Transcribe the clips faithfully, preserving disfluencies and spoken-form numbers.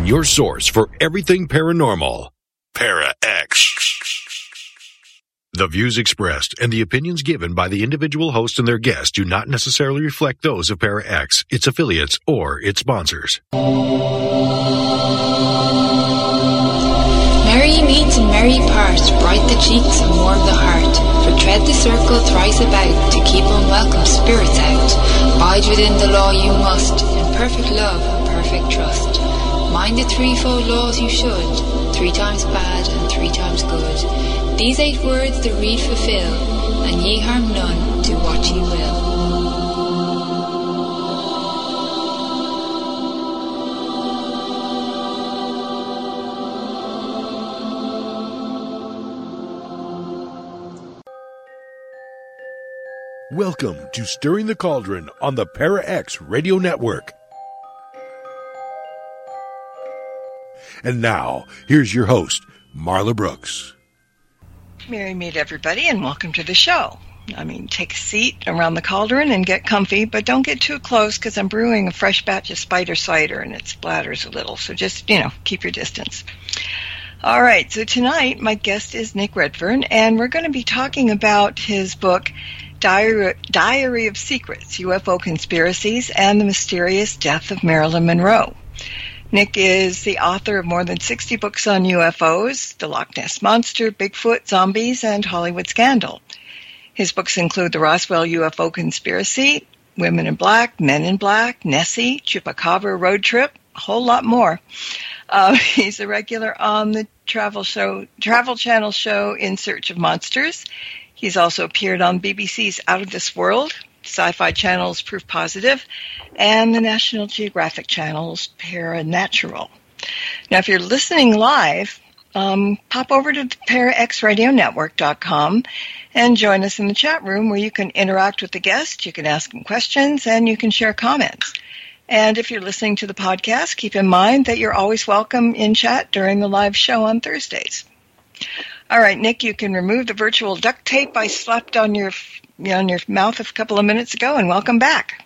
your source for everything paranormal. ParaX. The views expressed and the opinions given by the individual host and their guests do not necessarily reflect those of ParaX, its affiliates, or its sponsors. Merry meet and merry part, bright the cheeks and warm the heart. For tread the circle thrice about, to keep unwelcome spirits out. Bide within the law you must, in perfect love and perfect trust. Mind the threefold laws you should, three times bad and three times good. These eight words the read fulfill, and ye harm none, do what ye will. Welcome to Stirring the Cauldron on the ParaX Radio Network. And now, here's your host, Marla Brooks. Merry meet, everybody, and welcome to the show. I mean, take a seat around the cauldron and get comfy, but don't get too close because I'm brewing a fresh batch of spider cider and it splatters a little, so just, you know, keep your distance. All right, so tonight my guest is Nick Redfern, and we're going to be talking about his book, Diary, Diary of Secrets, U F O Conspiracies, and the Mysterious Death of Marilyn Monroe. Nick is the author of more than sixty books on U F Os, the Loch Ness Monster, Bigfoot, zombies, and Hollywood Scandal. His books include the Roswell U F O Conspiracy, Women in Black, Men in Black, Nessie, Chupacabra Road Trip, a whole lot more. Uh, he's a regular on the Travel show, Travel Channel show In Search of Monsters. He's also appeared on B B C's Out of This World, Sci-Fi Channel's Proof Positive, and the National Geographic Channel's Paranatural. Now, if you're listening live, um, pop over to para x radio network dot com and join us in the chat room where you can interact with the guest, you can ask them questions, and you can share comments. And if you're listening to the podcast, keep in mind that you're always welcome in chat during the live show on Thursdays. All right, Nick, you can remove the virtual duct tape I slapped on your on your mouth a couple of minutes ago, and welcome back.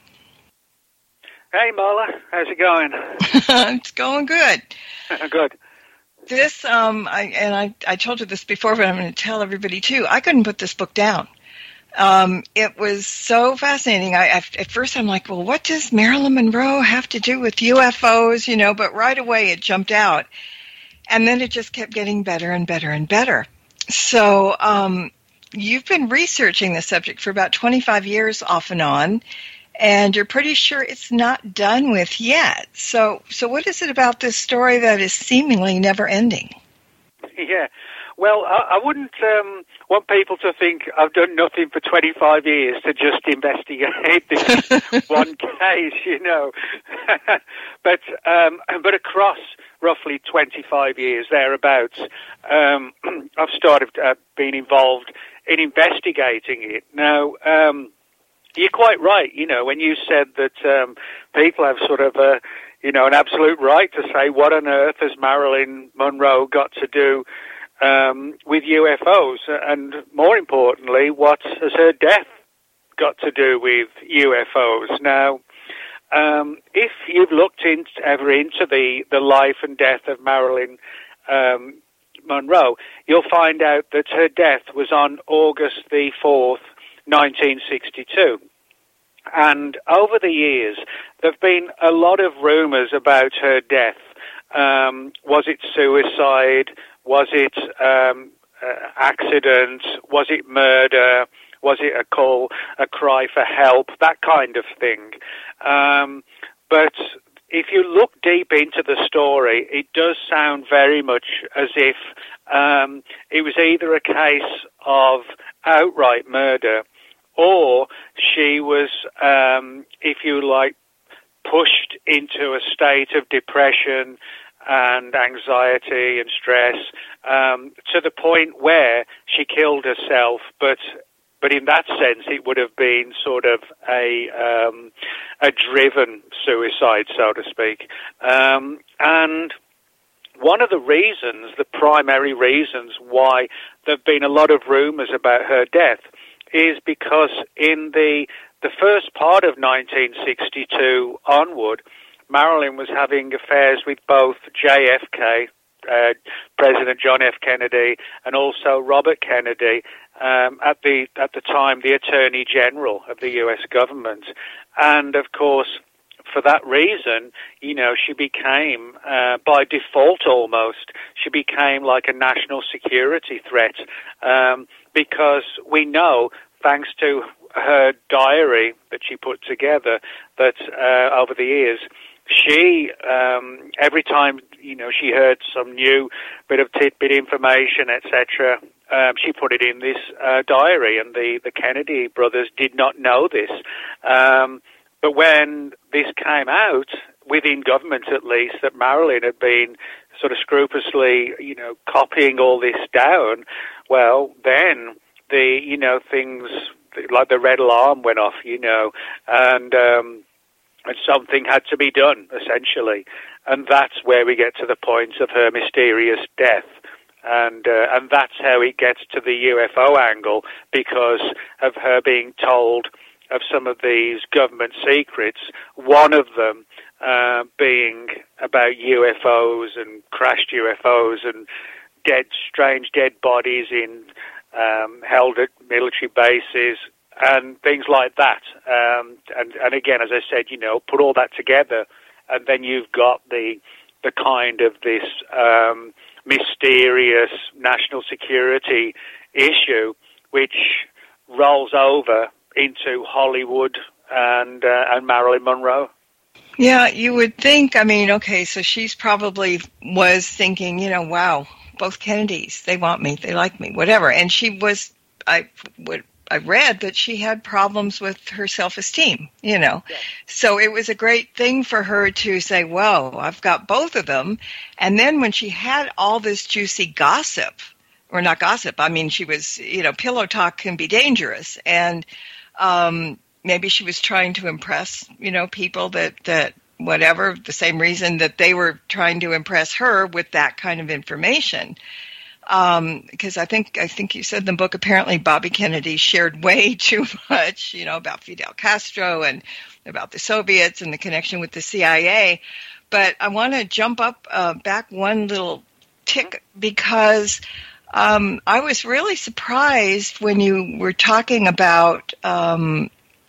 Hey, Marla. How's it going? It's going good. Good. This, um, I, and I, I told you this before, but I'm going to tell everybody, too. I couldn't put this book down. Um, it was so fascinating. I, I, at first, I'm like, well, what does Marilyn Monroe have to do with U F Os? You know, but right away it jumped out. And then it just kept getting better and better and better. So um, you've been researching this subject for about twenty-five years off and on, and you're pretty sure it's not done with yet. So so what is it about this story that is seemingly never ending? Yeah. Well, I, I wouldn't um, want people to think I've done nothing for twenty-five years to just investigate this one case, you know. but um, but across roughly twenty-five years, thereabouts, um, I've started uh, being involved in investigating it. Now, um, you're quite right, you know, when you said that um, people have sort of a, you know, an absolute right to say, what on earth has Marilyn Monroe got to do um, with U F Os? And more importantly, what has her death got to do with U F Os? Now, Um, if you've looked in, ever into the, the life and death of Marilyn um, Monroe, you'll find out that her death was on August the fourth, nineteen sixty-two. And over the years, there have been a lot of rumors about her death. Um, was it suicide? Was it um, uh, accident? Was it murder? Was it a call, a cry for help, that kind of thing? Um, but if you look deep into the story, it does sound very much as if um, it was either a case of outright murder, or she was, um, if you like, pushed into a state of depression and anxiety and stress um, to the point where she killed herself, but But in that sense, it would have been sort of a um, a driven suicide, so to speak. Um, and one of the reasons, the primary reasons why there have been a lot of rumors about her death is because in the the first part of nineteen sixty-two onward, Marilyn was having affairs with both J F K, uh, President John F. Kennedy, and also Robert Kennedy, um, at the at the time the Attorney General of the U S government. And, of course, for that reason, you know, she became, uh, by default almost, she became like a national security threat, um, because we know, thanks to her diary that she put together, that uh, over the years, she, um, every time, you know, she heard some new bit of tidbit information, et cetera, um, she put it in this uh, diary, and the, the Kennedy brothers did not know this. Um, but when this came out, within government at least, that Marilyn had been sort of scrupulously, you know, copying all this down, well, then the, you know, things like the red alarm went off, you know, and um, and something had to be done, essentially. And that's where we get to the point of her mysterious death. And uh, and that's how it gets to the U F O angle, because of her being told of some of these government secrets, one of them uh, being about U F Os and crashed U F Os and dead, strange dead bodies in um, held at military bases and things like that. Um, and, and again, as I said, you know, put all that together, and then you've got the the kind of this um, mysterious national security issue, which rolls over into Hollywood and uh, and Marilyn Monroe. Yeah, you would think, I mean, okay, so she's probably was thinking, you know, wow, both Kennedys, they want me, they like me, whatever. And she was, I would, I read that she had problems with her self-esteem, you know. Yeah. So it was a great thing for her to say, whoa, I've got both of them. And then when she had all this juicy gossip, or not gossip, I mean, she was, you know, pillow talk can be dangerous. And um, maybe she was trying to impress, you know, people that, that whatever, the same reason that they were trying to impress her with that kind of information. Um, because I think, I think you said in the book, apparently Bobby Kennedy shared way too much, you know, about Fidel Castro and about the Soviets and the connection with the C I A. But I want to jump up uh, back one little tick, because um, I was really surprised when you were talking about um,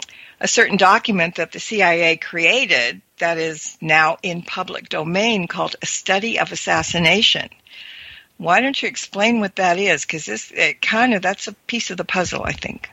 a certain document that the C I A created that is now in public domain called A Study of Assassination. Why don't you explain what that is? Because this it kind of that's a piece of the puzzle, I think.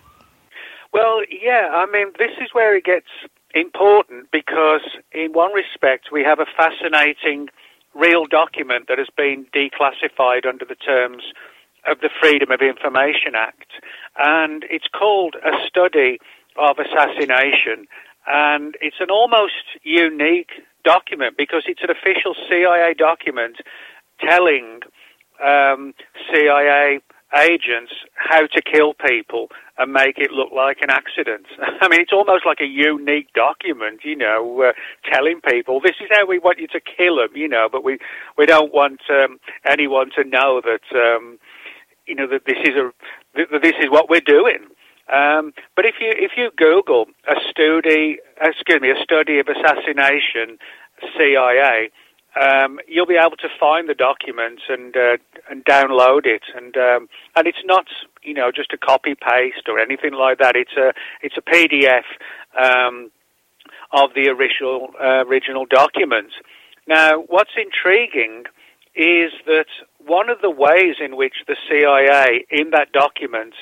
Well, yeah, I mean, this is where it gets important, because in one respect we have a fascinating real document that has been declassified under the terms of the Freedom of Information Act, and it's called A Study of Assassination, and it's an almost unique document because it's an official C I A document telling Um, C I A agents how to kill people and make it look like an accident. I mean, it's almost like a unique document, you know, uh, telling people this is how we want you to kill them, you know, but we, we don't want um, anyone to know that, um, you know, that this is a that this is what we're doing. Um, but if you if you Google a study, excuse me, a study of assassination, C I A. Um, you'll be able to find the document and uh, and download it, and um, and it's not, you know, just a copy paste or anything like that. It's a it's a P D F um, of the original uh, original document. Now, what's intriguing is that one of the ways in which the C I A in that document,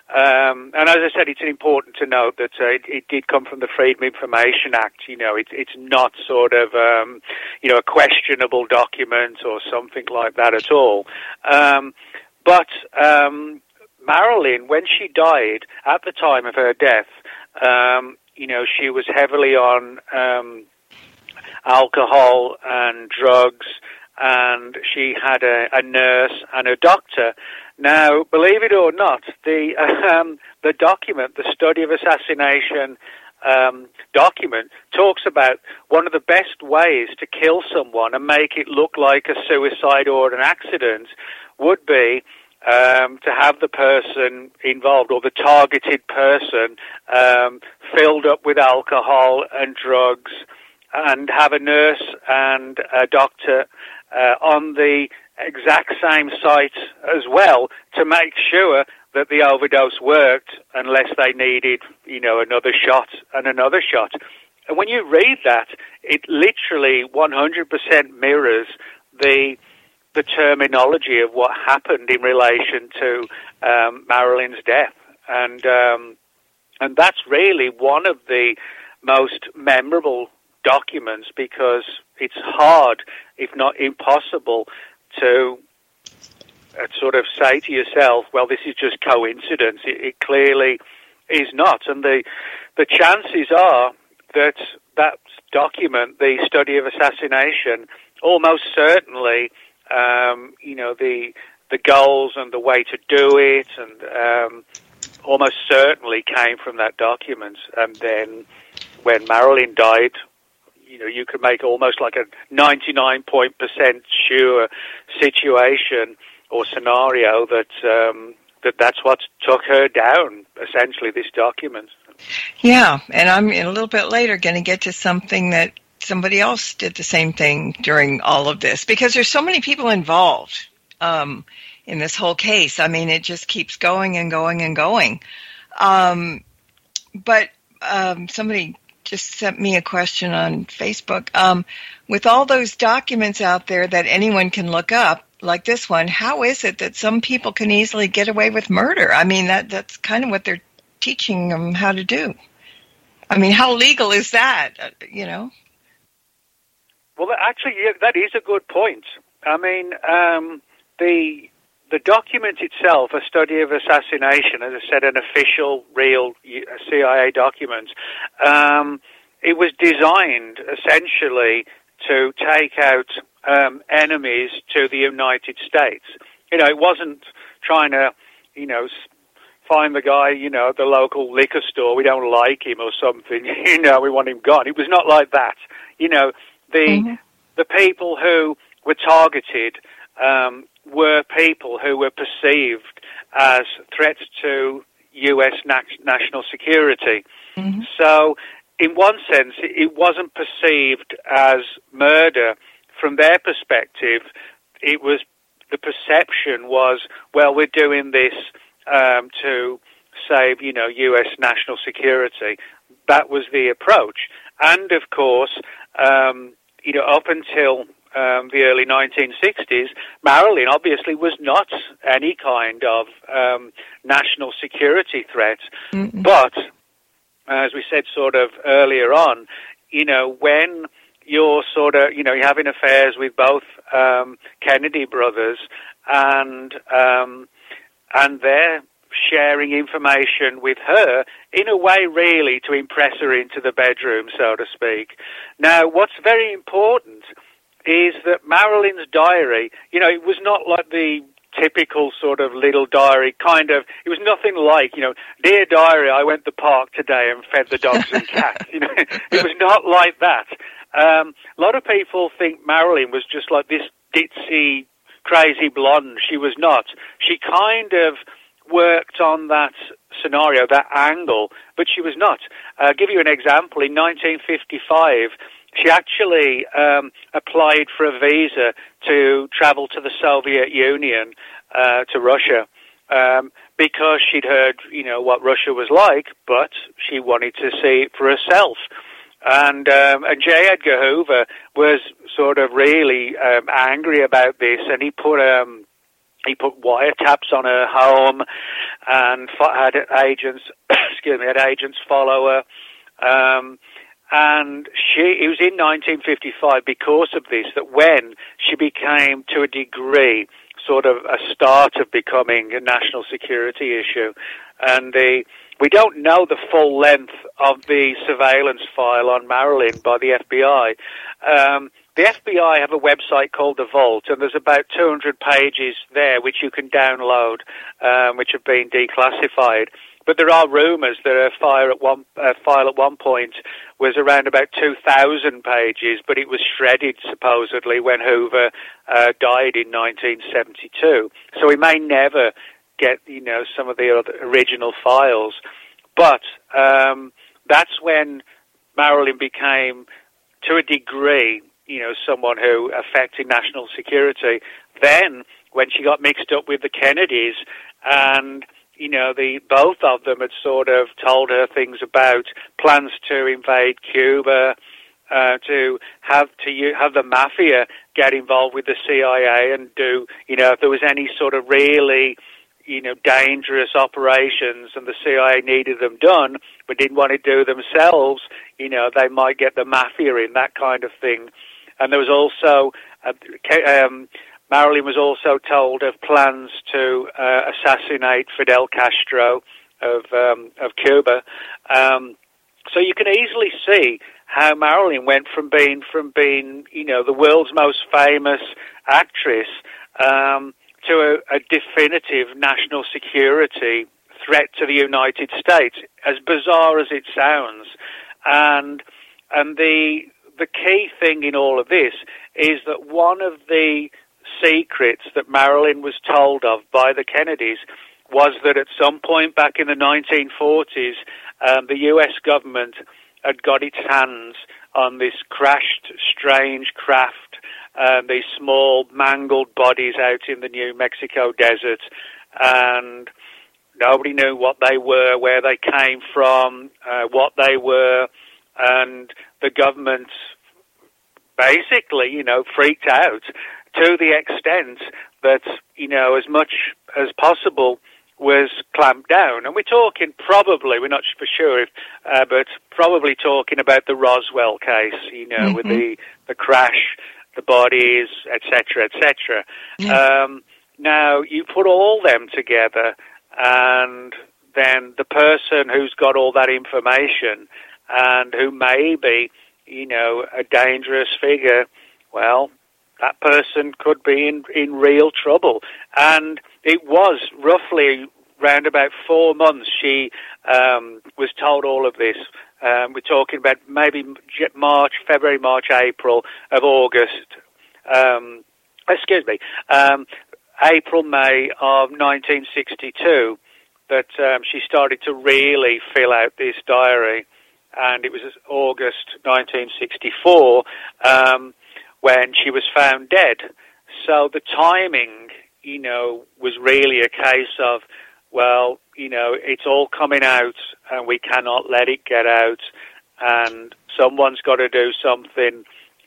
um, and as I said, it's important to note that uh, it, it did come from the Freedom of Information Act. You know, it, it's not sort of, um, you know, a questionable document or something like that at all. Um, but um, Marilyn, when she died, at the time of her death, um, you know, she was heavily on um, alcohol and drugs, and she had a, a nurse and a doctor. Now, believe it or not, the um, the document, the Study of Assassination um, document, talks about one of the best ways to kill someone and make it look like a suicide or an accident would be um, to have the person involved, or the targeted person, um, filled up with alcohol and drugs, and have a nurse and a doctor uh, on the exact same site as well to make sure that the overdose worked, unless they needed, you know, another shot and another shot. And when you read that, it literally one hundred percent mirrors the the terminology of what happened in relation to um, Marilyn's death. And um, and that's really one of the most memorable documents, because it's hard, if not impossible, to uh, sort of say to yourself, well, this is just coincidence. It, it clearly is not. And the the chances are that that document, the study of assassination, almost certainly, um, you know, the the goals and the way to do it, and um, almost certainly came from that document. And then when Marilyn died, you know, you could make almost like a ninety-nine point percent sure situation or scenario that um, that that's what took her down, essentially, this document. Yeah, and I'm a little bit later going to get to something that somebody else did the same thing during all of this, because there's so many people involved um, in this whole case. I mean, it just keeps going and going and going. Um, but um, somebody just sent me a question on Facebook. Um, with all those documents out there that anyone can look up, like this one, how is it that some people can easily get away with murder? I mean, that that's kind of what they're teaching them how to do. I mean, how legal is that, you know? Well, actually, yeah, that is a good point. I mean, um, the the document itself, a study of assassination, as I said, an official, real C I A document, um, it was designed essentially to take out um, enemies to the United States. You know, it wasn't trying to, you know, find the guy, you know, at the local liquor store, we don't like him or something, you know, we want him gone. It was not like that. You know, the mm-hmm. the people who were targeted um, were people who were perceived as threats to U S nat- national security. Mm-hmm. So, in one sense, it wasn't perceived as murder. From their perspective, it was, the perception was, well, we're doing this um, to save, you know, U S national security. That was the approach. And, of course, um, you know, up until um, the early nineteen sixties, Marilyn obviously was not any kind of um, national security threat. Mm-hmm. But, as we said sort of earlier on, you know, when you're sort of, you know, you're having affairs with both um, Kennedy brothers, and um, and they're sharing information with her in a way really to impress her into the bedroom, so to speak. Now, what's very important is that Marilyn's diary, you know, it was not like the typical sort of little diary, kind of, it was nothing like, you know, dear diary, I went to the park today and fed the dogs and cats. You know, it was not like that. Um, a lot of people think Marilyn was just like this ditzy, crazy blonde. She was not. She kind of worked on that scenario, that angle, but she was not. I'll give you an example. In nineteen fifty-five, she actually um, applied for a visa to travel to the Soviet Union, uh, to Russia, um, because she'd heard, you know, what Russia was like, but she wanted to see it for herself. And um, and J. Edgar Hoover was sort of really um, angry about this, and he put um, he put wiretaps on her home, and had agents, excuse me, had agents follow her. Um, and she, it was in nineteen fifty-five because of this that when she became, to a degree, sort of a start of becoming a national security issue. And the we don't know the full length of the surveillance file on Marilyn by the F B I. Um, the F B I have a website called The Vault, and there's about two hundred pages there which you can download, um, which have been declassified. But there are rumours that a file at one uh, file at one point was around about two thousand pages, but it was shredded supposedly when Hoover uh, died in nineteen seventy-two. So we may never get, you know, some of the other original files. But um, that's when Marilyn became, to a degree, you know, someone who affected national security. Then, when she got mixed up with the Kennedys, and, you know, the both of them had sort of told her things about plans to invade Cuba, uh, to have to have the mafia get involved with the C I A and do, you know, if there was any sort of really, you know, dangerous operations and the C I A needed them done but didn't want to do themselves, you know, they might get the mafia in, that kind of thing. And there was also, uh, um, Marilyn was also told of plans to uh, assassinate Fidel Castro of um, of Cuba. Um, so you can easily see how Marilyn went from being from being, you know, the world's most famous actress um, to a, a definitive national security threat to the United States, as bizarre as it sounds. And and the the key thing in all of this is that one of the secrets that Marilyn was told of by the Kennedys was that at some point back in the nineteen forties, um, the U S government had got its hands on this crashed, strange craft, um, these small, mangled bodies out in the New Mexico desert, and nobody knew what they were, where they came from, uh, what they were, and the government basically, you know, freaked out to the extent that, you know, as much as possible was clamped down. And we're talking probably, we're not for sure, if, uh, but probably talking about the Roswell case, you know, mm-hmm. with the, the crash, the bodies, et cetera, et cetera. Yeah. Um, now, you put all them together, and then the person who's got all that information and who may be, you know, a dangerous figure, well, that person could be in, in real trouble. And it was roughly round about four months she um, was told all of this. Um, we're talking about maybe March, February, March, April of August. Um, excuse me, um, April, May of nineteen sixty-two that um, she started to really fill out this diary. And it was August nineteen sixty-four um, when she was found dead. So the timing, you know, was really a case of, well, you know, it's all coming out and we cannot let it get out, and someone's got to do something,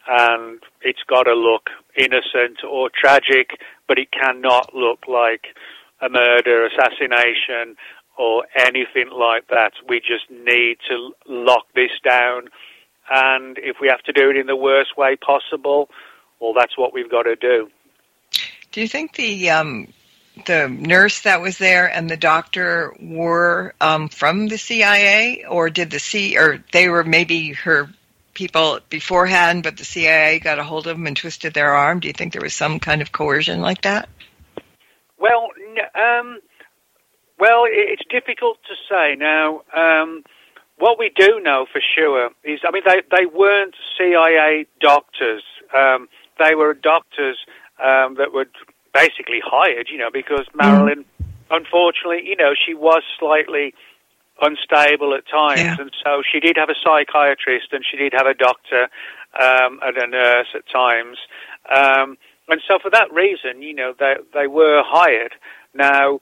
and it's got to look innocent or tragic, but it cannot look like a murder, assassination, or anything like that. We just need to lock this down, and if we have to do it in the worst way possible, well, that's what we've got to do. Do you think the um, the nurse that was there and the doctor were um, from the C I A, or did the C, or they were maybe her people beforehand, but the C I A got a hold of them and twisted their arm? Do you think there was some kind of coercion like that? Well, um, well, it's difficult to say now. Um, what we do know for sure is, I mean, they they weren't C I A doctors. Um, they were doctors um, that were basically hired, you know, because Marilyn, mm. unfortunately, you know, she was slightly unstable at times, yeah. and so she did have a psychiatrist and she did have a doctor um, and a nurse at times. Um, and so for that reason, you know, they, they were hired. Now,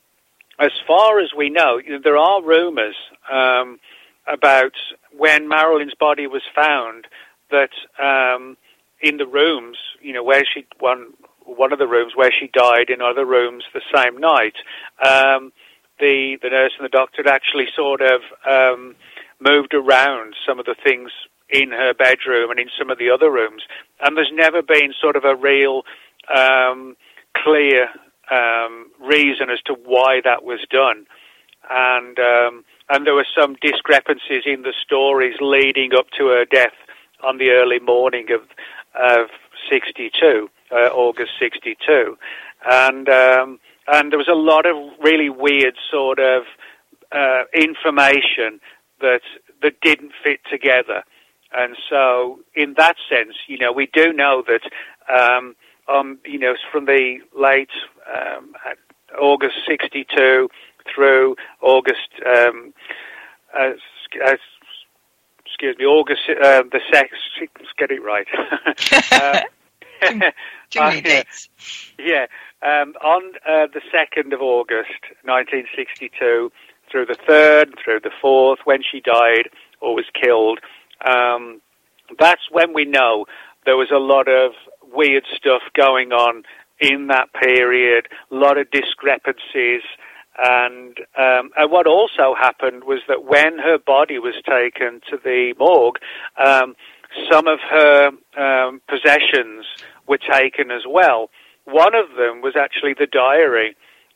as far as we know, you know, there are rumors um, about when Marilyn's body was found that um, in the rooms, you know, where she one one of the rooms where she died, in other rooms the same night, um, the the nurse and the doctor had actually sort of um, moved around some of the things in her bedroom and in some of the other rooms, and there's never been sort of a real um, clear um, reason as to why that was done, and um, and there were some discrepancies in the stories leading up to her death on the early morning of of sixty-two, uh, August sixty-two, and um, and there was a lot of really weird sort of uh, information that that didn't fit together. And so, in that sense, you know, we do know that, um, um, you know, from the late um, August sixty-two through August, um, uh, uh, excuse me, August uh, the second. Let's get it right. uh, Too many dates. Yeah, um, on uh, the second of August, nineteen sixty-two, through the third, through the fourth, when she died or was killed, um, that's when we know there was a lot of weird stuff going on in that period, a lot of discrepancies. And, um, and what also happened was that when her body was taken to the morgue, um, some of her um, possessions were taken as well. One of them was actually the diary,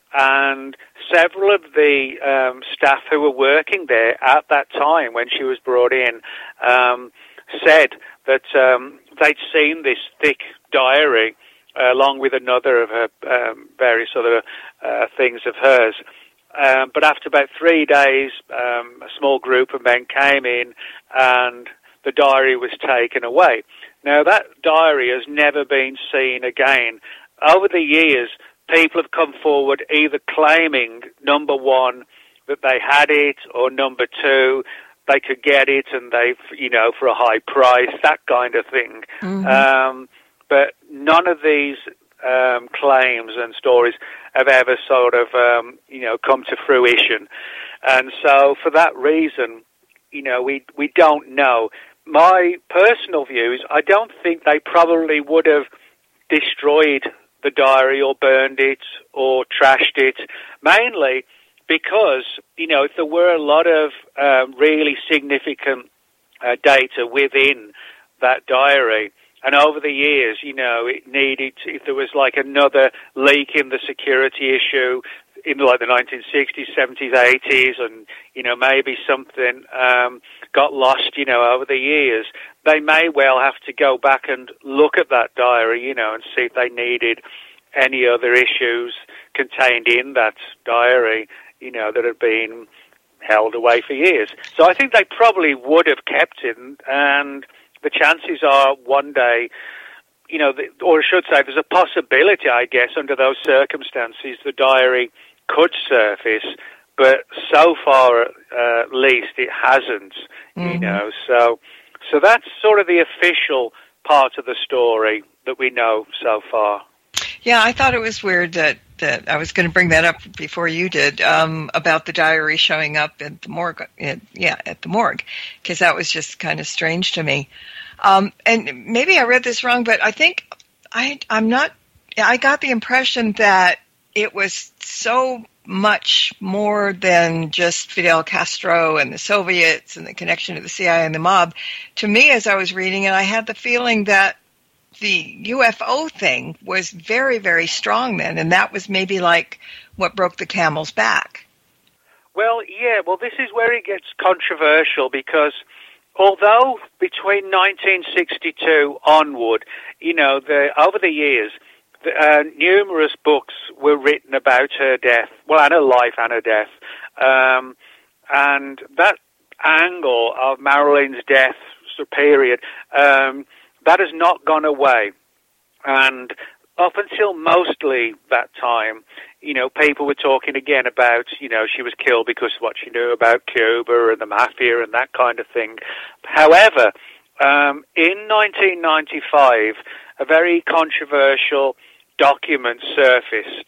and several of the um, staff who were working there at that time when she was brought in um, said that um, they'd seen this thick diary uh, along with another of her um, various other uh, things of hers. Um, but after about three days, um, a small group of men came in and the diary was taken away. Now, that diary has never been seen again. Over the years, people have come forward either claiming, number one, that they had it, or number two, they could get it and they, you know, for a high price, that kind of thing. Mm-hmm. Um, but none of these um, claims and stories have ever sort of, um, you know, come to fruition. And so for that reason, you know, we we don't know. My personal view is I don't think they probably would have destroyed the diary or burned it or trashed it, mainly because, you know, if there were a lot of um, really significant uh, data within that diary, and over the years, you know, it needed, if there was like another leak in the security issue in like the nineteen sixties, seventies, eighties, and, you know, maybe something um, got lost, you know, over the years, they may well have to go back and look at that diary, you know, and see if they needed any other issues contained in that diary, you know, that had been held away for years. So I think they probably would have kept it, and the chances are one day, you know, the, or I should say there's a possibility, I guess, under those circumstances, the diary could surface, but so far, uh, at least, it hasn't, mm-hmm. you know. So, so that's sort of the official part of the story that we know so far. Yeah, I thought it was weird that, that I was going to bring that up before you did, um, about the diary showing up at the morgue, at, yeah, at the morgue, because that was just kind of strange to me. Um, and maybe I read this wrong, but I think I, I'm not, I got the impression that it was so much more than just Fidel Castro and the Soviets and the connection to the C I A and the mob. To me, as I was reading it, I had the feeling that the U F O thing was very, very strong then, and that was maybe like what broke the camel's back. Well, yeah, well, this is where it gets controversial, because although between nineteen sixty-two onward, you know, the, over the years, the, uh, numerous books were written about her death, well, and her life and her death, um, and that angle of Marilyn's death period, um, that has not gone away. And up until mostly that time, you know, people were talking again about, you know, she was killed because of what she knew about Cuba and the mafia and that kind of thing. However, um, in nineteen ninety-five, a very controversial document surfaced,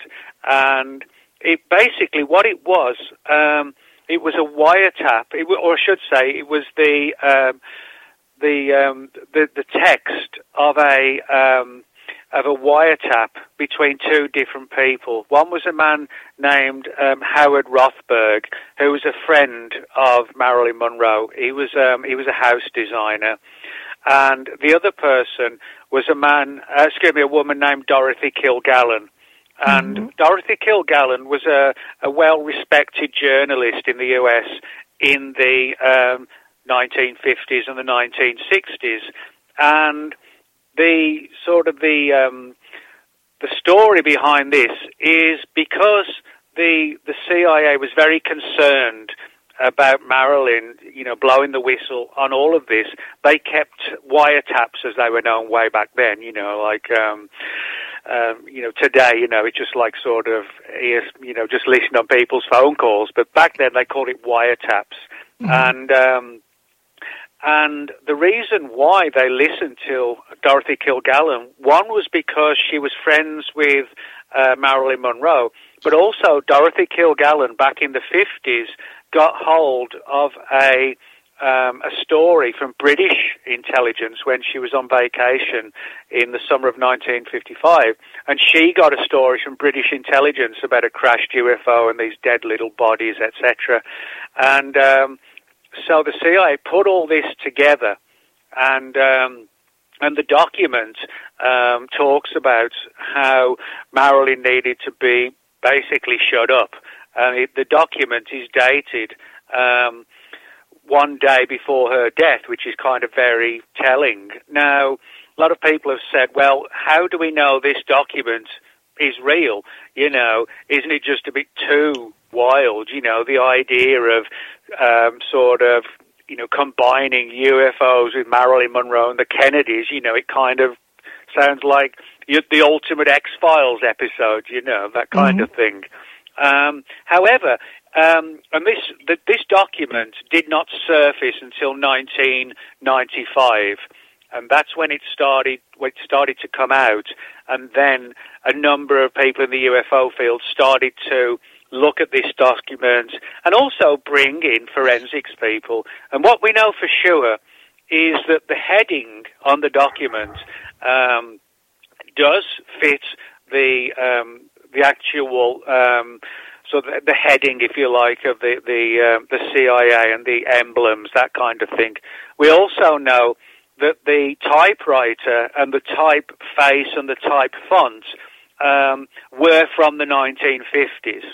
and it basically, what it was, um, it was a wiretap, it, or I should say, it was the um, the, um, the the text of a um, of a wiretap between two different people. One was a man named um, Howard Rothberg, who was a friend of Marilyn Monroe. He was um, he was a house designer, and the other person was a man, uh, excuse me, a woman named Dorothy Kilgallen. And mm-hmm. Dorothy Kilgallen was a, a well-respected journalist in the U S in the um, nineteen fifties and the nineteen sixties, and the sort of the um, the story behind this is because the the C I A was very concerned about Marilyn, you know, blowing the whistle on all of this. They kept wiretaps, as they were known way back then. You know, like um, um, you know, today, you know, it's just like sort of you know, just listening on people's phone calls. But back then, they called it wiretaps, mm-hmm. and um, And the reason why they listened to Dorothy Kilgallen, one was because she was friends with uh, Marilyn Monroe, but also Dorothy Kilgallen back in the fifties got hold of a um, a story from British intelligence when she was on vacation in the summer of nineteen fifty-five, and she got a story from British intelligence about a crashed U F O and these dead little bodies, et cetera. And um, so the C I A put all this together, and um, and the document um, talks about how Marilyn needed to be basically shut up. And it, the document is dated um, one day before her death, which is kind of very telling. Now, a lot of people have said, well, how do we know this document is real? You know, isn't it just a bit too wild? You know, the idea of um, sort of, you know, combining U F Os with Marilyn Monroe and the Kennedys, you know, it kind of sounds like the ultimate X-Files episode, you know, that kind mm-hmm. of thing. Um, however, um, and this the, this document did not surface until nineteen ninety-five, and that's when it started. When it started to come out, and then a number of people in the U F O field started to look at this document and also bring in forensics people. And what we know for sure is that the heading on the document um, does fit the um, the actual um, so the, the heading, if you like, of the the uh, the C I A and the emblems, that kind of thing. We also know that the typewriter and the typeface and the type font um, were from the nineteen fifties.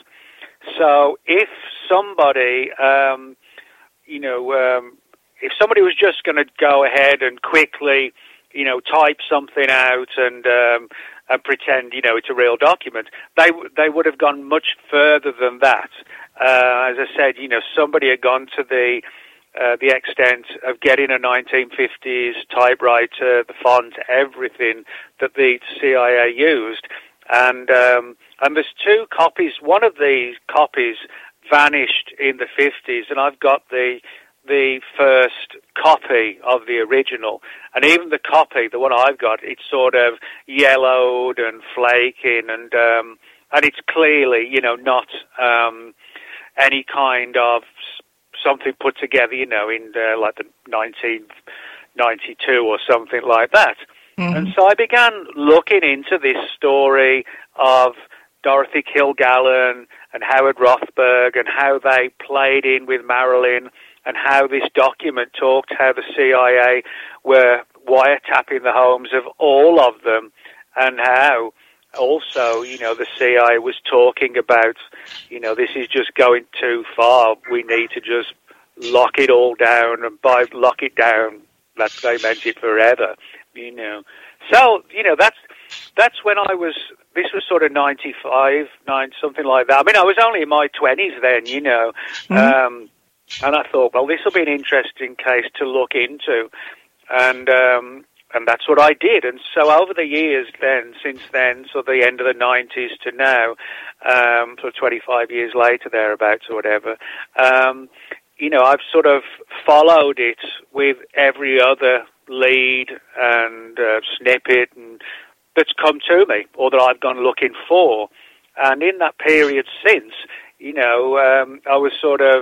So if somebody, um, you know, um, if somebody was just going to go ahead and quickly, you know, type something out and um, and pretend, you know, it's a real document, they they would have gone much further than that. Uh, as I said, you know, somebody had gone to the uh, the extent of getting a nineteen fifties typewriter, the font, everything that the C I A used. And um, and there's two copies. One of these copies vanished in the fifties, and I've got the the first copy of the original. And even the copy, the one I've got, it's sort of yellowed and flaking, and um, and it's clearly, you know, not um, any kind of something put together, you know, in uh, like the nineteen ninety-two or something like that. Mm-hmm. And so I began looking into this story of Dorothy Kilgallen and Howard Rothberg and how they played in with Marilyn, and how this document talked how the C I A were wiretapping the homes of all of them, and how also, you know, the C I A was talking about, you know, this is just going too far. We need to just lock it all down, and by lock it down, that they meant it forever. You know, so you know that's that's when I was. This was sort of ninety-five, nine, something like that. I mean, I was only in my twenties then, you know, mm-hmm. um, and I thought, well, this will be an interesting case to look into, and um, and that's what I did. And so over the years, then, since then, so the end of the nineties to now, um, sort of twenty-five years later, thereabouts or whatever. Um, you know, I've sort of followed it with every other lead and uh, snippet and that's come to me, or that I've gone looking for. And in that period since, you know, um, I was sort of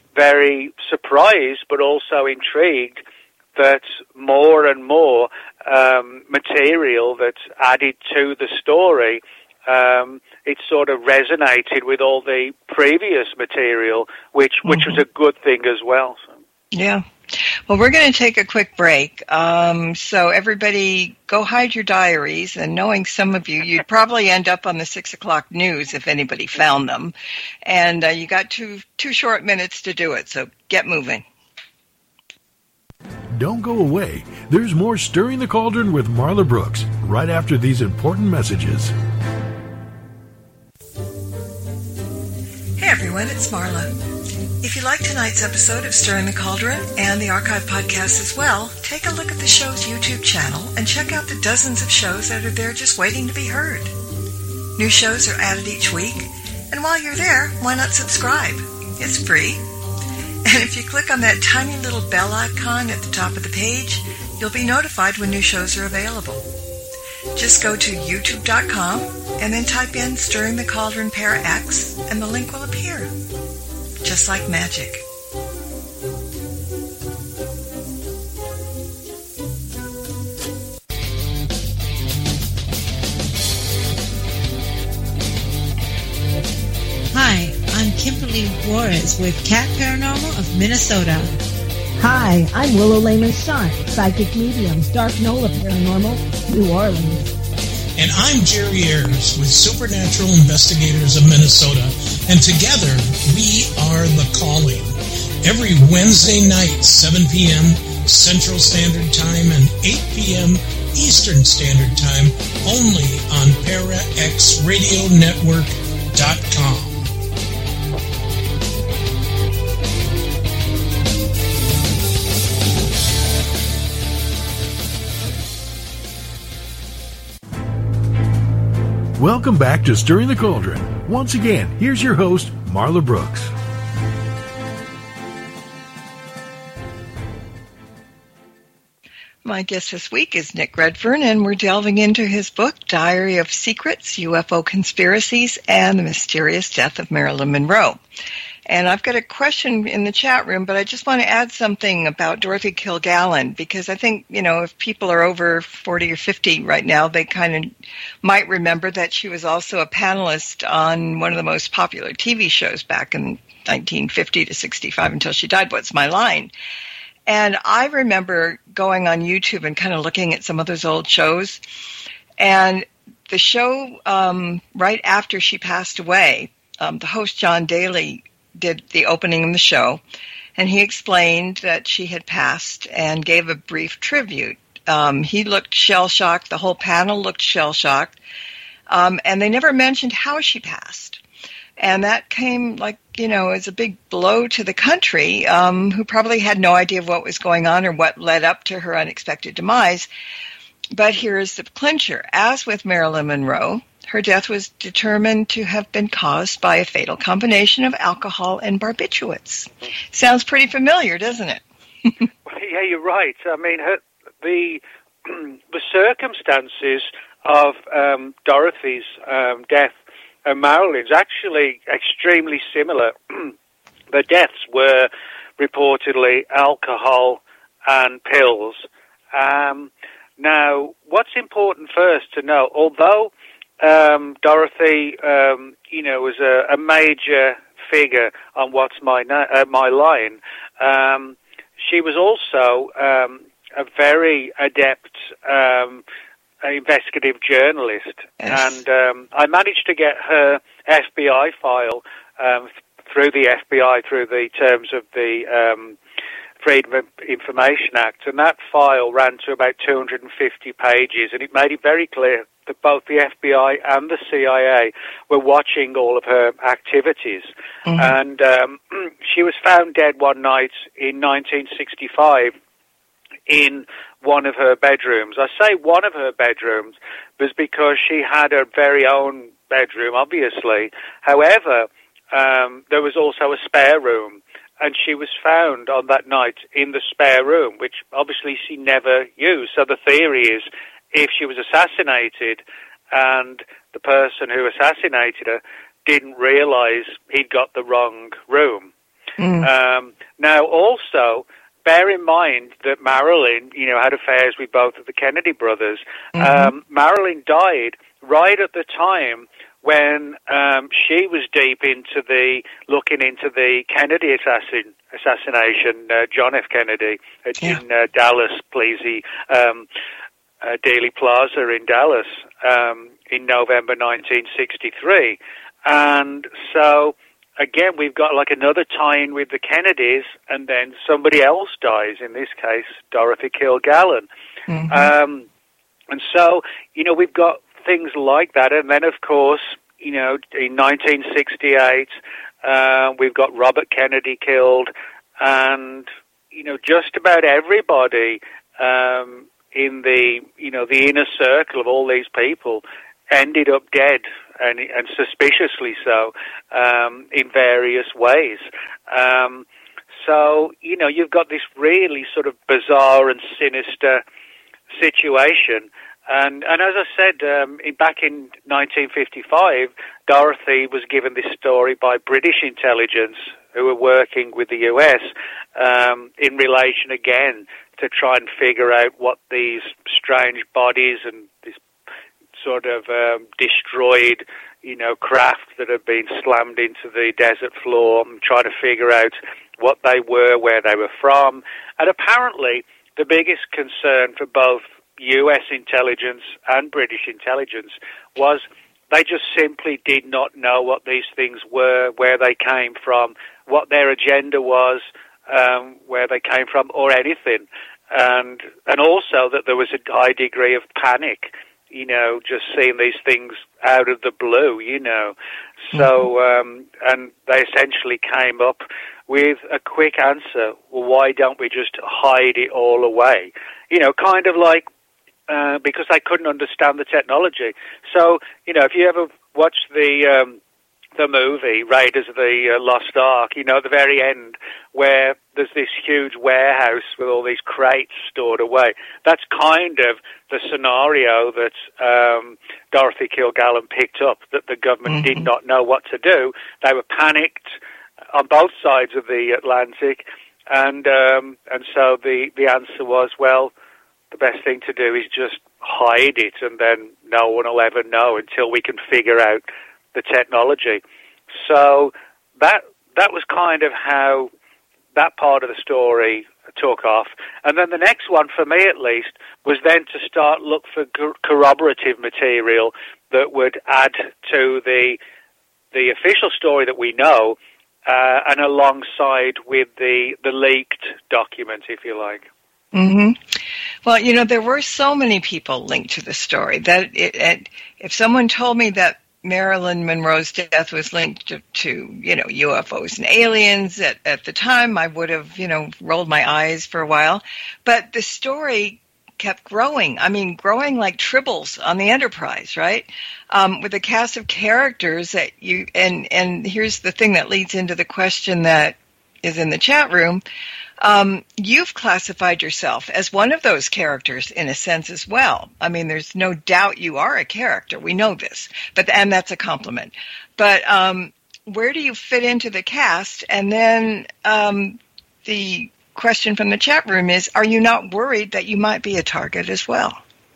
very surprised but also intrigued that more and more um, material that's added to the story, um, it sort of resonated with all the previous material, which, mm-hmm. which was a good thing as well. So. Yeah. Well, we're going to take a quick break. Um, so everybody go hide your diaries, and knowing some of you, you'd probably end up on the six o'clock news if anybody found them. And uh, you got two, two short minutes to do it, so get moving. Don't go away. There's more Stirring the Cauldron with Marla Brooks right after these important messages. Hey everyone, it's Marla. If you like tonight's episode of Stirring the Cauldron and the archive podcast as well, take a look at the show's YouTube channel and check out the dozens of shows that are there just waiting to be heard. New shows are added each week, and while you're there, why not subscribe? It's free. And if you click on that tiny little bell icon at the top of the page, you'll be notified when new shows are available. Just go to youtube dot com and then type in Stirring the Cauldron Para X and the link will appear. Just like magic. Hi, I'm Kimberly Juarez with Cat Paranormal of Minnesota. Hi, I'm Willow Lehman-Shawn, Psychic Mediums, Dark Nola Paranormal, New Orleans. And I'm Jerry Ayers with Supernatural Investigators of Minnesota. And together, we are The Calling. Every Wednesday night, seven p.m. Central Standard Time and eight p.m. Eastern Standard Time, only on para x radio network dot com. Welcome back to Stirring the Cauldron. Once again, here's your host, Marla Brooks. My guest this week is Nick Redfern, and we're delving into his book, Diary of Secrets, U F O Conspiracies, and the Mysterious Death of Marilyn Monroe. And I've got a question in the chat room, but I just want to add something about Dorothy Kilgallen, because I think, you know, if people are over forty or fifty right now, they kind of might remember that she was also a panelist on one of the most popular T V shows back in nineteen fifty to sixty-five until she died, What's My Line? And I remember going on YouTube and kind of looking at some of those old shows. And the show, um, right after she passed away, um, the host, John Daly, did the opening of the show, and he explained that she had passed and gave a brief tribute. Um, he looked shell-shocked. The whole panel looked shell-shocked. Um, and they never mentioned how she passed. And that came, like, you know, as a big blow to the country, um, who probably had no idea of what was going on or what led up to her unexpected demise. But here's the clincher. As with Marilyn Monroe, her death was determined to have been caused by a fatal combination of alcohol and barbiturates. Sounds pretty familiar, doesn't it? Well, yeah, you're right. I mean, her, the the circumstances of um, Dorothy's um, death and Marilyn's actually extremely similar. The deaths were reportedly alcohol and pills. Um, now, what's important first to know, although Um, Dorothy, um, you know, was a, a major figure on What's My Na- uh, My Line. Um, she was also um, a very adept um, investigative journalist, yes. and um, I managed to get her F B I file um, th- through the F B I, through the terms of the um, Freedom of Information Act, and that file ran to about two hundred fifty pages, and it made it very clear that both the F B I and the C I A were watching all of her activities. Mm-hmm. And um, she was found dead one night in nineteen sixty-five in one of her bedrooms. I say one of her bedrooms was because she had her very own bedroom, obviously. However, um, there was also a spare room, and she was found on that night in the spare room, which obviously she never used. So the theory is, if she was assassinated and the person who assassinated her didn't realize he'd got the wrong room. Mm. Um, now, also, bear in mind that Marilyn, you know, had affairs with both of the Kennedy brothers. Mm-hmm. Um, Marilyn died right at the time when um, she was deep into the, looking into the Kennedy assassin, assassination, uh, John F. Kennedy at, yeah. in uh, Dallas, Pleasy, um, uh, Dealey Plaza in Dallas um, in November nineteen sixty-three. And so, again, we've got like another tie-in with the Kennedys, and then somebody else dies, in this case, Dorothy Kilgallen. Mm-hmm. Um, and so, you know, we've got things like that. And then, of course, you know, in nineteen sixty-eight, uh, we've got Robert Kennedy killed, and, you know, just about everybody um, in the, you know, the inner circle of all these people ended up dead, and, and suspiciously so, um, in various ways. Um, So, you know, you've got this really sort of bizarre and sinister situation. And, and as I said, um, in, back in nineteen fifty-five, Dorothy was given this story by British intelligence who were working with the U S um, in relation, again, to try and figure out what these strange bodies and this sort of um, destroyed, you know, craft that had been slammed into the desert floor, and trying to figure out what they were, where they were from. And apparently the biggest concern for both U S intelligence and British intelligence was they just simply did not know what these things were, where they came from, what their agenda was, um, where they came from, or anything. And and also that there was a high degree of panic, you know, just seeing these things out of the blue, you know. So, um, and they essentially came up with a quick answer. Well, why don't we just hide it all away? You know, kind of like, uh, because they couldn't understand the technology. So, you know, if you ever watch the um, the movie Raiders of the uh, Lost Ark, you know, at the very end where there's this huge warehouse with all these crates stored away, that's kind of the scenario that um, Dorothy Kilgallen picked up, that the government mm-hmm. did not know what to do. They were panicked on both sides of the Atlantic, and um, and so the, the answer was, well, the best thing to do is just hide it, and then no one will ever know until we can figure out the technology. So that that was kind of how that part of the story took off. And then the next one, for me at least, was then to start look for corroborative material that would add to the the official story that we know, uh, and alongside with the the leaked document, if you like. Mm-hmm. Well, you know, there were so many people linked to the story that it, it, if someone told me that Marilyn Monroe's death was linked to, to, you know, U F Os and aliens at, at the time, I would have, you know, rolled my eyes for a while. But the story kept growing. I mean, growing like tribbles on the Enterprise, right? Um, with a cast of characters that you, and, and here's the thing that leads into the question that is in the chat room. Um, you've classified yourself as one of those characters in a sense as well. I mean, there's no doubt you are a character. We know this, but and that's a compliment. But um, where do you fit into the cast? And then um, the question from the chat room is: are you not worried that you might be a target as well?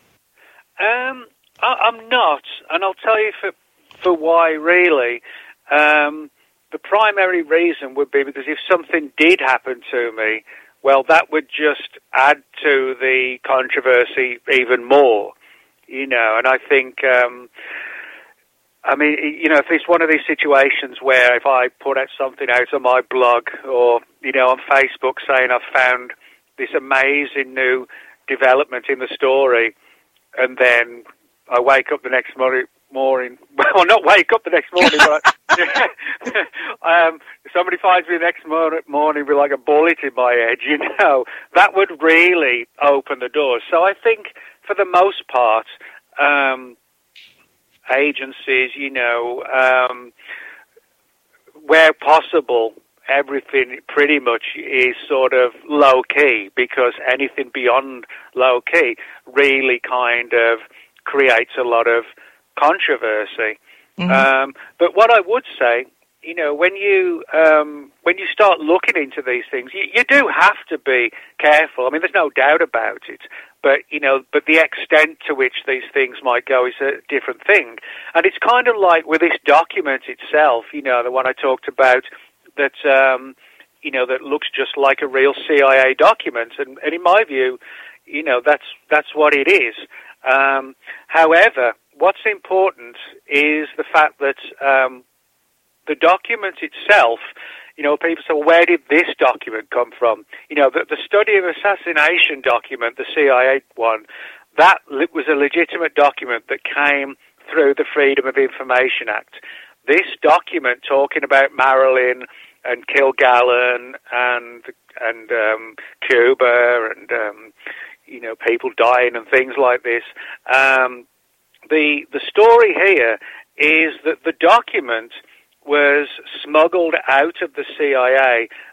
Um, I, I'm not, and I'll tell you for for why. Really. Um, The primary reason would be because if something did happen to me, well, that would just add to the controversy even more, you know. And I think, um, I mean, you know, if it's one of these situations where if I put out something out on my blog or, you know, on Facebook saying I've found this amazing new development in the story, and then I wake up the next morning, morning well, not wake up the next morning, but um, somebody finds me the next mor- morning with like a bullet in my head, you know, that would really open the doors. So I think for the most part, um, agencies, you know, um, where possible, everything pretty much is sort of low-key, because anything beyond low-key really kind of creates a lot of controversy. Mm-hmm. Um, but what I would say, you know, when you um, when you start looking into these things, you, you do have to be careful. I mean, there's no doubt about it. But you know, but the extent to which these things might go is a different thing. And it's kind of like with this document itself, you know, the one I talked about, that um, you know, that looks just like a real C I A document. And, and in my view, you know, that's that's what it is. Um, however, what's important is the fact that um, the document itself, you know, people say, well, where did this document come from? You know, the, the study of assassination document, the C I A one, that was a legitimate document that came through the Freedom of Information Act. This document talking about Marilyn and Kilgallen and and um, Cuba and um, you know, people dying and things like this. Um, the the story here is that the document was smuggled out of the C I A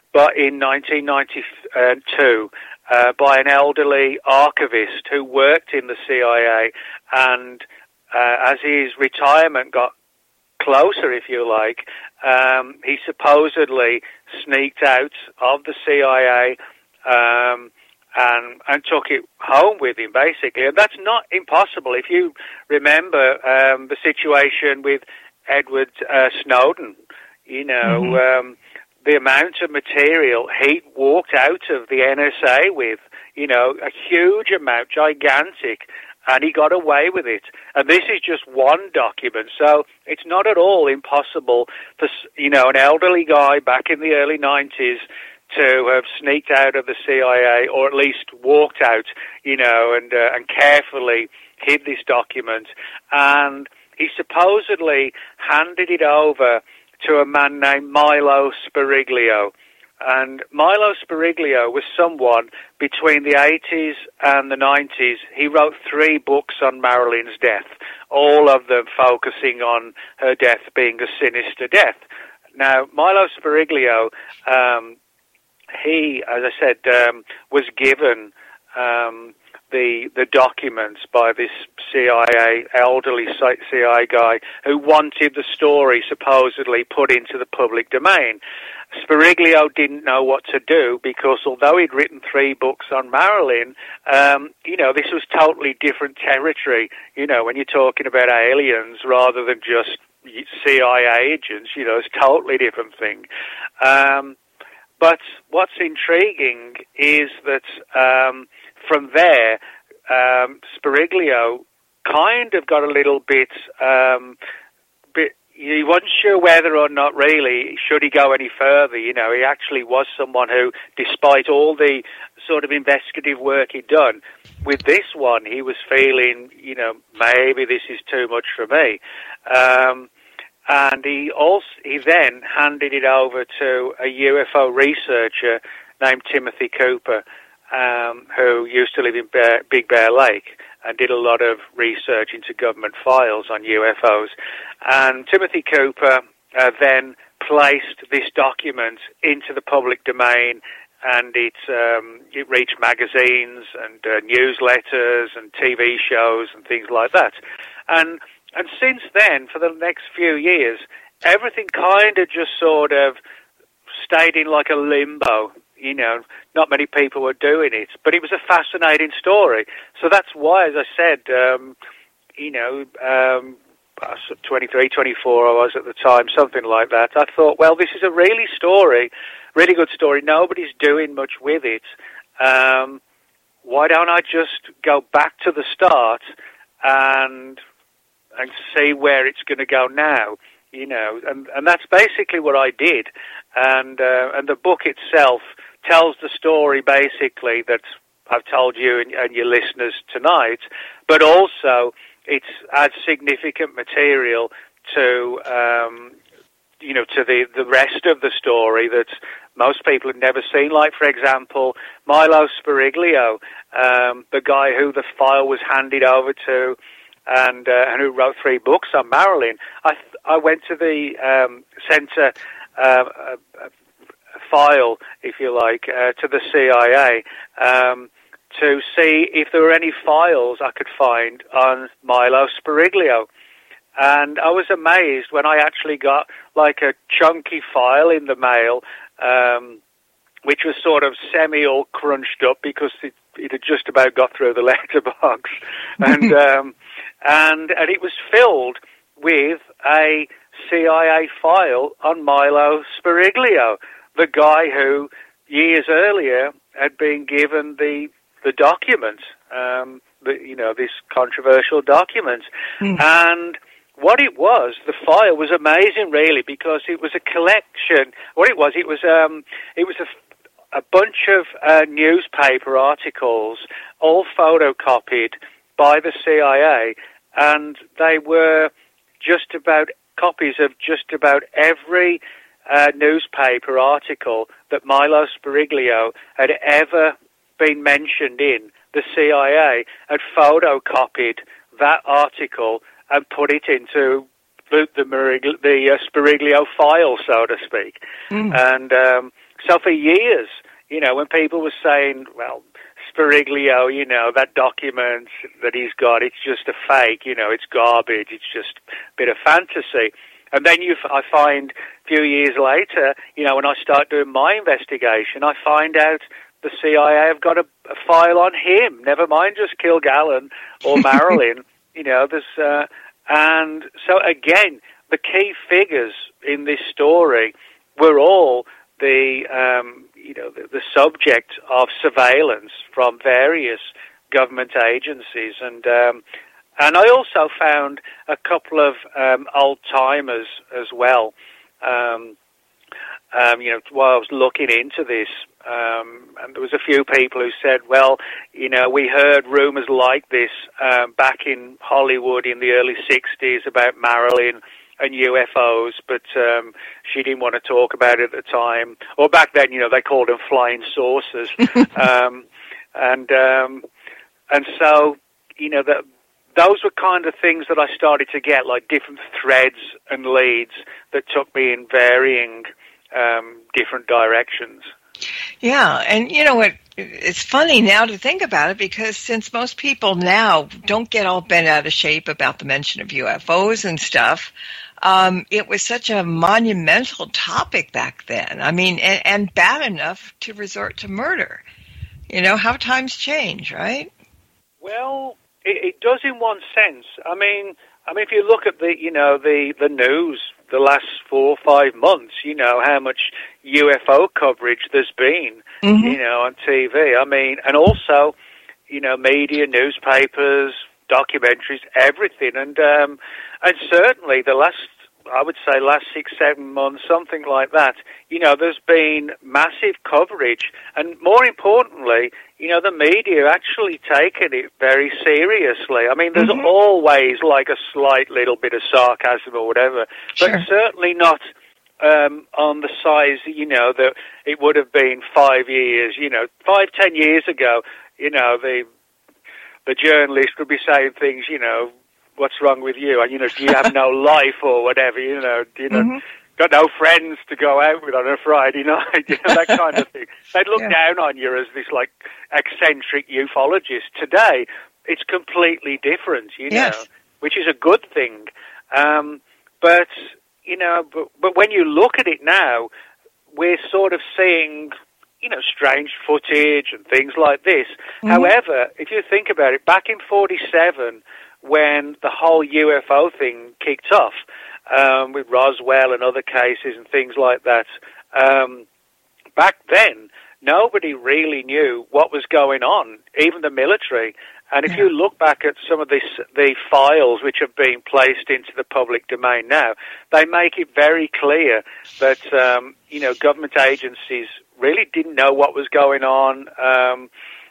but in nineteen ninety-two uh, by an elderly archivist who worked in the C I A, and uh, as his retirement got closer, if you like, um, he supposedly sneaked out of the C I A um, and and took it home with him, basically. And that's not impossible. If you remember um, the situation with Edward uh, Snowden, you know, mm-hmm. um, the amount of material he walked out of the N S A with, you know, a huge amount, gigantic, and he got away with it. And this is just one document, so it's not at all impossible for, you know, an elderly guy back in the early nineties to have sneaked out of the C I A, or at least walked out, you know, and uh, and carefully hid this document. And he supposedly handed it over to a man named Milo Spiriglio. And Milo Spiriglio was someone between the eighties and the nineties. He wrote three books on Marilyn's death, all of them focusing on her death being a sinister death. Now, Milo Spiriglio, um, he, as I said, um, was given um, the the documents by this C I A, elderly C I A guy who wanted the story supposedly put into the public domain. Spiriglio didn't know what to do because although he'd written three books on Marilyn, um, you know, this was totally different territory, you know, when you're talking about aliens rather than just C I A agents, you know, it's a totally different thing. Um, but what's intriguing is that um, from there, um, Spiriglio kind of got a little bit, um, bit, he wasn't sure whether or not really should he go any further. You know, he actually was someone who, despite all the sort of investigative work he'd done, with this one, he was feeling, you know, maybe this is too much for me. Um, and he also, he then handed it over to a U F O researcher named Timothy Cooper, um, who used to live in Bear, Big Bear Lake and did a lot of research into government files on U F Os. And Timothy Cooper uh, then placed this document into the public domain, and it, um, it reached magazines and uh, newsletters and T V shows and things like that. And and since then, for the next few years, everything kind of just sort of stayed in like a limbo. You know, not many people were doing it, but it was a fascinating story. So that's why, as I said, um, you know, um, twenty-three, twenty-four I was at the time, something like that. I thought, well, this is a really story, really good story. Nobody's doing much with it. Um, why don't I just go back to the start and and see where it's going to go now? You know, and, and that's basically what I did. And uh, and the book itself tells the story basically that I've told you and, and your listeners tonight, but also it adds significant material to um, you know to the the rest of the story that most people have never seen. Like, for example, Milo Spiriglio, um, the guy who the file was handed over to, and uh, and who wrote three books on Marilyn. I th- I went to the um, centre uh, uh, file, if you like, uh, to the C I A um, to see if there were any files I could find on Milo Spiriglio. And I was amazed when I actually got like a chunky file in the mail, um, which was sort of semi all crunched up because it, it had just about got through the letterbox, and um, and and it was filled with a C I A file on Milo Spiriglio, the guy who years earlier had been given the the document, um, the, you know, this controversial document, mm. and what it was, the file was amazing, really, because it was a collection. What it was, it was um, it was a, a bunch of uh, newspaper articles, all photocopied by the C I A, and they were just about copies of just about every uh, newspaper article that Milo Spiriglio had ever been mentioned in. The C I A had photocopied that article and put it into the the, the uh, Spiriglio file, so to speak. Mm. And um, so for years, you know, when people were saying, well, Spiriglio, you know, that document that he's got, it's just a fake, you know, it's garbage, it's just a bit of fantasy. And then you, I find a few years later, you know, when I start doing my investigation, I find out the C I A have got a, a file on him, never mind just Kilgallen or Marilyn, you know, there's, uh, and so again, the key figures in this story were all the, um, you know, the, the subject of surveillance from various government agencies. And um, and I also found a couple of um, old-timers as well. Um, um, you know, while I was looking into this, um, and there was a few people who said, well, you know, we heard rumors like this um, back in Hollywood in the early sixties about Marilyn and U F Os, but um, she didn't want to talk about it at the time. Or back then, you know, they called them flying saucers. um, and um, and so, you know, that those were kind of things that I started to get, like different threads and leads that took me in varying um, different directions. Yeah, and you know what? It's funny now to think about it, because since most people now don't get all bent out of shape about the mention of U F Os and stuff, um, it was such a monumental topic back then. I mean, and, and bad enough to resort to murder. You know, how times change, right? Well, it, it does in one sense. I mean, I mean, if you look at the, you know, the, the news the last four or five months, you know, how much U F O coverage there's been, mm-hmm. you know, on T V. I mean, and also, you know, media, newspapers, documentaries, everything. And, um, and certainly the last, I would say last six, seven months, something like that, you know, there's been massive coverage. And more importantly, you know, the media actually taken it very seriously. I mean, there's mm-hmm. always like a slight little bit of sarcasm or whatever, but sure. certainly not um, on the size, you know, that it would have been five years, you know, five, ten years ago, you know, the the journalist would be saying things, you know, what's wrong with you? And, you know, do you have no life or whatever, you know, do you know, mm-hmm. got no friends to go out with on a Friday night, you know, that kind of thing. They'd look yeah. down on you as this, like, eccentric ufologist. Today, it's completely different, you yes. know, which is a good thing. Um, but, you know, but, but when you look at it now, we're sort of seeing, you know, strange footage and things like this. Mm-hmm. However, if you think about it, back in forty-seven, when the whole U F O thing kicked off, um, with Roswell and other cases and things like that, um, back then, nobody really knew what was going on, even the military. And if yeah. you look back at some of this, the files which have been placed into the public domain now, they make it very clear that, um, you know, government agencies really didn't know what was going on, um,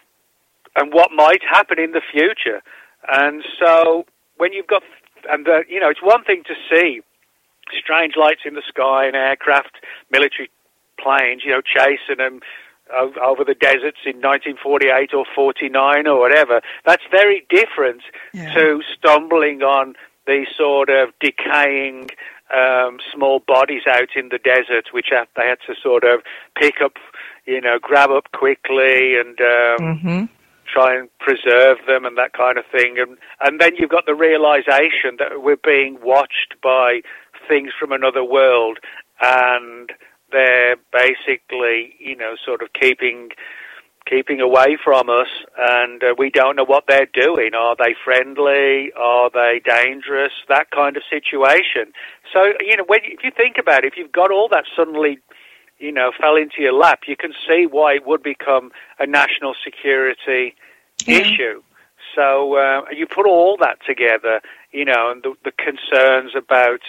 and what might happen in the future. And so when you've got, and the, you know, it's one thing to see strange lights in the sky and aircraft, military planes, you know, chasing them over the deserts in nineteen forty-eight or forty-nine or whatever. That's very different yeah. to stumbling on these sort of decaying um, small bodies out in the desert, which have, they had to sort of pick up, you know, grab up quickly and um, mm-hmm. try and preserve them and that kind of thing. And, and then you've got the realization that we're being watched by things from another world, and they're basically, you know, sort of keeping keeping away from us, and uh, we don't know what they're doing. Are they friendly? Are they dangerous? That kind of situation. So, you know, when if you think about it, if you've got all that suddenly, you know, fell into your lap, you can see why it would become a national security yeah. issue. So uh, you put all that together, you know, and the, the concerns about,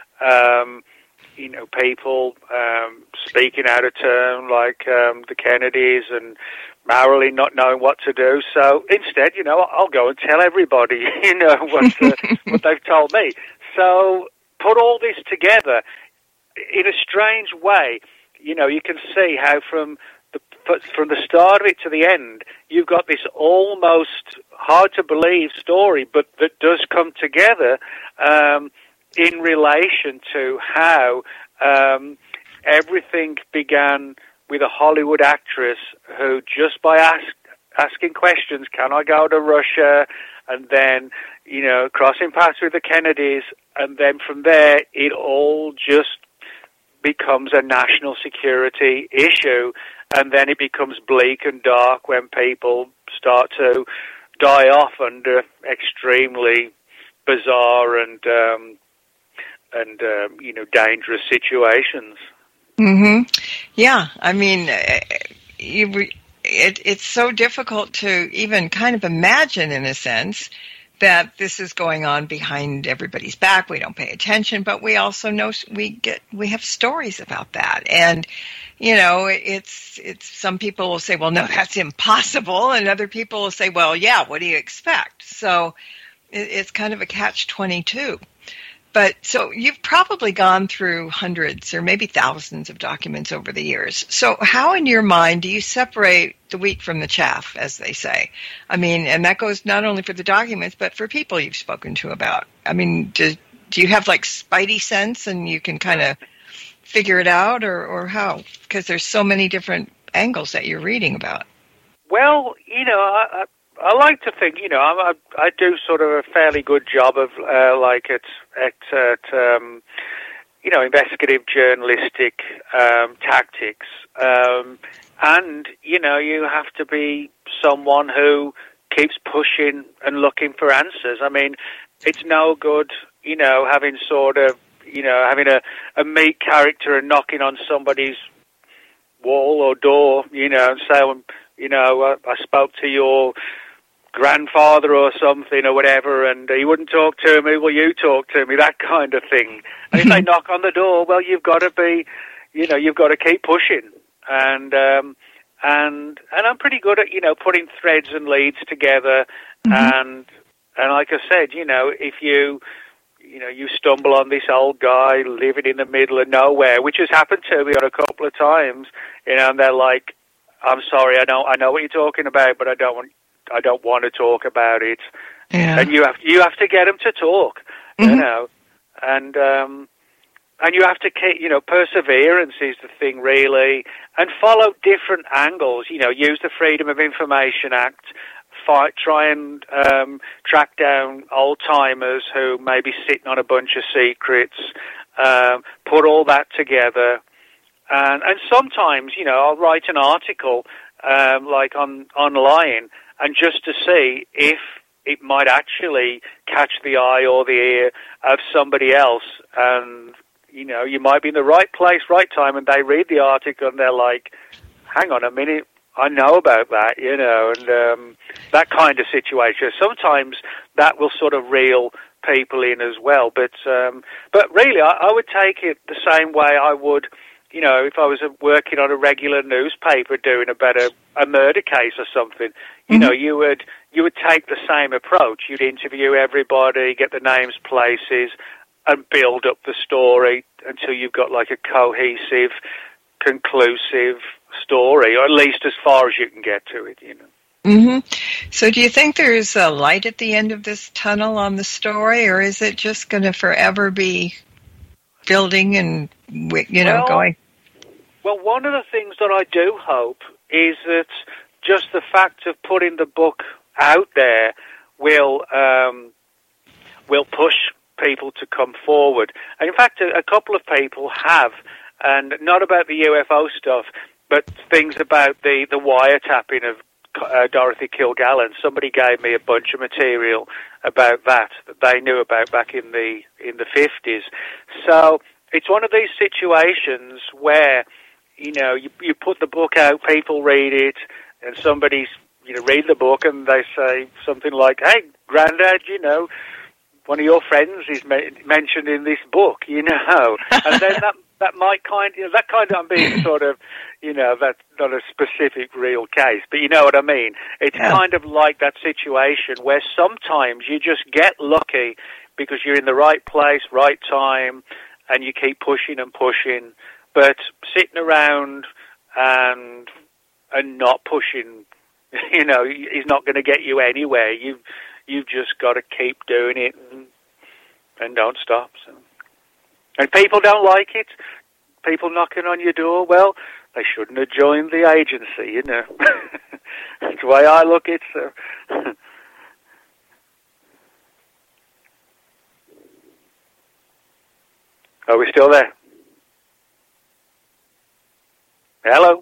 um, you know, people um, speaking out of turn, like um, the Kennedys and Marilyn not knowing what to do. So instead, you know, I'll go and tell everybody, you know, what, uh, what they've told me. So put all this together in a strange way. You know, you can see how from the from the start of it to the end, you've got this almost hard-to-believe story, but that does come together um, in relation to how um, everything began with a Hollywood actress who, just by ask, asking questions, can I go to Russia, and then, you know, crossing paths with the Kennedys, and then from there it all just becomes a national security issue, and then it becomes bleak and dark when people start to die off under extremely bizarre and um, and um, you know, dangerous situations. Mm-hmm. Yeah, I mean, you, it, it's so difficult to even kind of imagine, in a sense, that this is going on behind everybody's back. We don't pay attention, but we also know we get we have stories about that. And you know, it's it's some people will say, well, no, that's impossible, and other people will say, well, yeah, what do you expect? So it, it's kind of a catch twenty-two. But so you've probably gone through hundreds or maybe thousands of documents over the years. So how in your mind do you separate the wheat from the chaff, as they say? I mean, and that goes not only for the documents, but for people you've spoken to about. I mean, do, do you have like spidey sense and you can kind of figure it out, or, or how? Because there's so many different angles that you're reading about. Well, you know, I, I, I like to think, you know, I, I, I do sort of a fairly good job of, uh, like, at, at, at um, you know, investigative journalistic um, tactics. Um, and, you know, you have to be someone who keeps pushing and looking for answers. I mean, it's no good, you know, having sort of, you know, having a, a meat character and knocking on somebody's wall or door, you know, and saying, you know, I, I spoke to your grandfather or something or whatever, and he wouldn't talk to me, well, you talk to me, that kind of thing. And if they knock on the door, well, you've got to be, you know, you've got to keep pushing. And, um, and, and I'm pretty good at, you know, putting threads and leads together. Mm-hmm. And, and like I said, you know, if you, you know, you stumble on this old guy living in the middle of nowhere, which has happened to me on a couple of times, you know, and they're like, I'm sorry, I know, I know what you're talking about, but I don't want, I don't want to talk about it. Yeah. And you have, you have to get them to talk, mm-hmm. you know, and, um, and you have to keep, you know, perseverance is the thing, really, and follow different angles, you know, use the Freedom of Information Act, fight, try and um, track down old-timers who may be sitting on a bunch of secrets, um, put all that together. And, and sometimes, you know, I'll write an article, um, like on online, and just to see if it might actually catch the eye or the ear of somebody else. And, you know, you might be in the right place, right time, and they read the article and they're like, hang on a minute, I know about that, you know, and um, that kind of situation. Sometimes that will sort of reel people in as well. But um, but really, I, I would take it the same way I would, you know, if I was working on a regular newspaper doing about a, a murder case or something. You mm-hmm. know, you would you would take the same approach. You'd interview everybody, get the names, places, and build up the story until you've got like a cohesive, conclusive story, or at least as far as you can get to it, you know. Mm-hmm. So do you think there's a light at the end of this tunnel on the story, or is it just going to forever be building and, you know, well, going? Well, one of the things that I do hope is that just the fact of putting the book out there will um, will push people to come forward. And in fact, a, a couple of people have, and not about the U F O stuff, but things about the, the wiretapping of uh, Dorothy Kilgallen. Somebody gave me a bunch of material about that that they knew about back in the in the fifties. So it's one of these situations where, you know, you, you put the book out, people read it, and somebody's, you know, read the book and they say something like, hey, Grandad, you know, one of your friends is me- mentioned in this book, you know, and then that that might kind, you know, that kind of, I'm being sort of, you know, that's not a specific real case, but you know what I mean. It's yeah. kind of like that situation where sometimes you just get lucky because you're in the right place, right time, and you keep pushing and pushing, but sitting around and and not pushing, you know, is not going to get you anywhere. You've you've just got to keep doing it and, and don't stop. So. And people don't like it. People knocking on your door. Well, they shouldn't have joined the agency, you know. That's the way I look at it, so. Are we still there? Hello?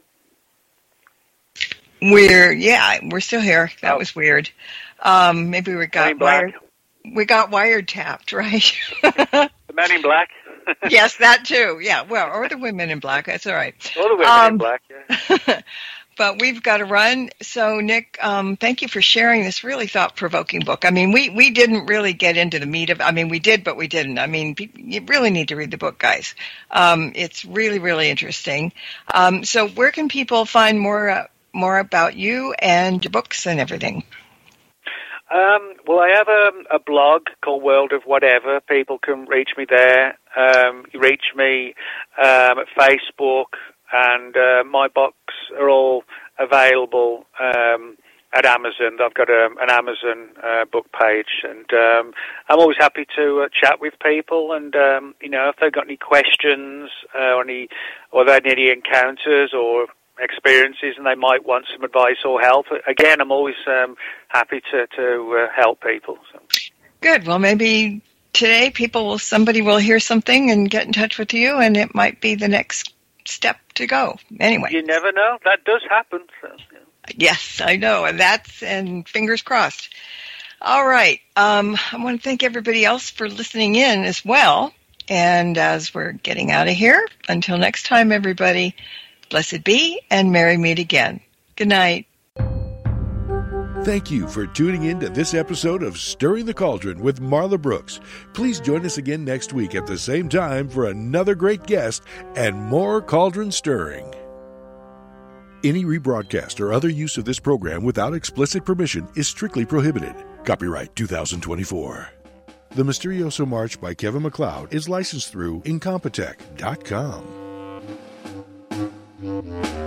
We're, yeah, we're still here. That oh. was weird. Um, maybe we got wired. We got wired tapped, right? The Men in Black? Yes, that too. Yeah, well, or the Women in Black. That's all right. Or the Women um, in Black, yeah. But we've got to run. So, Nick, um, thank you for sharing this really thought-provoking book. I mean, we, we didn't really get into the meat of I mean, we did, but we didn't. I mean, you really need to read the book, guys. Um, it's really, really interesting. Um, so where can people find more uh, more about you and your books and everything? Um, well, I have a, a blog called World of Whatever. People can reach me there. Um, you reach me um, at Facebook, and uh, my books are all available um, at Amazon. I've got a, an Amazon uh, book page, and um, I'm always happy to uh, chat with people. And um, you know, if they've got any questions uh, or any, or they had any encounters or experiences and they might want some advice or help, again, I'm always um, happy to, to uh, help people. So. Good. Well, maybe today people will, somebody will hear something and get in touch with you, and it might be the next step to go. Anyway. You never know. That does happen. So, yeah. Yes, I know. And that's, and fingers crossed. All right. Um, I want to thank everybody else for listening in as well. And as we're getting out of here, until next time, everybody, blessed be, and merry meet again. Good night. Thank you for tuning in to this episode of Stirring the Cauldron with Marla Brooks. Please join us again next week at the same time for another great guest and more cauldron stirring. Any rebroadcast or other use of this program without explicit permission is strictly prohibited. Copyright two thousand twenty-four. The Mysterioso March by Kevin MacLeod is licensed through Incompetech dot com. Thank you.